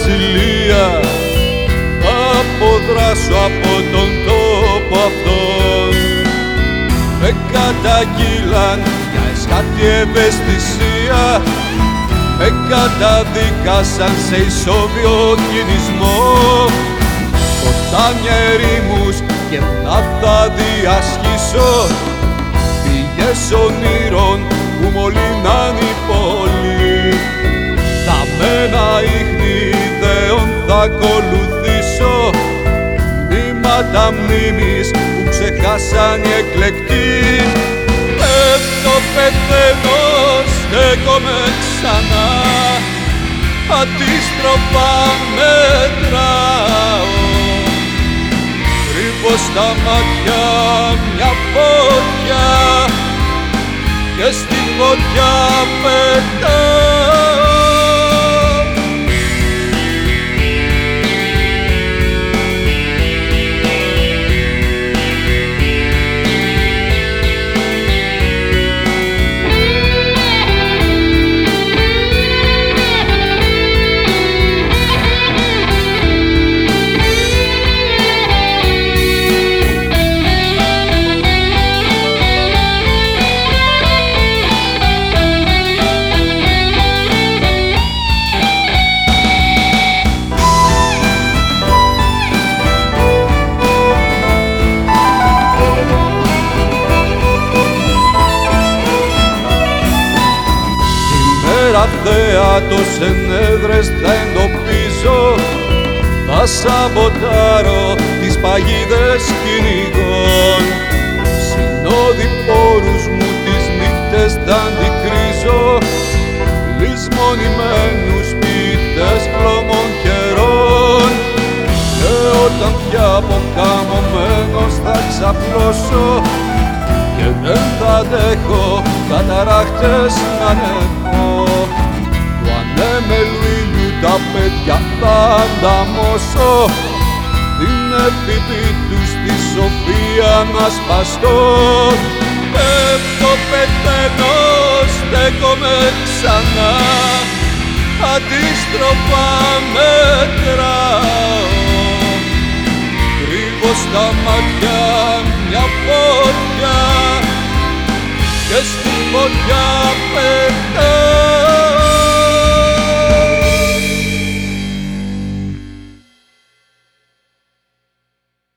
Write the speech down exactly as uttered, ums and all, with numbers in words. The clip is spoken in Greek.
βασιλεία, αποδράσω από τον τόπο αυτόν. Με καταγγείλαν για εσχάτη ευαισθησία, με καταδίκασαν σε ισόβιο κινησμό. Ποτάμια ερήμους και να θα διασχίσω, πηγές ονείρων που μολύναν η πόλη. Τα μένα ίχνη ιδεών θα ακολουθήσω, μνήματα μνήμης που ξεχάσαν οι εκλεκτοί. Πέφτω, πεθαίνω, στέκομαι ξανά, αντίστροφα μετράω. Κρύβω στα μάτια μια φωτιά και στη φωτιά πετάω. Θέατος εν έδρες θα εντοπίζω, θα σαμποτάρω τις παγίδες κυνηγών. Συνόδοι πόρους μου τις νύχτες θα αντικρίζω, λησμονημένους ποιητές χλωμών καιρών. Και όταν πια αποκαμωμένος θα ξαπλώσω και δεν θα αντέχω καταράχτες να ανέχω, του ανέμελου ήλιου τα παιδιά θα ανταμώσω, την εφηβή τους τη σοφία να σπαστώ. Πέφτω, πεθαίνω, στέκομαι ξανά, αντίστροφα μετράω. Κρύβω στα μάτια μια φωτιά και στη φωτιά πετάω.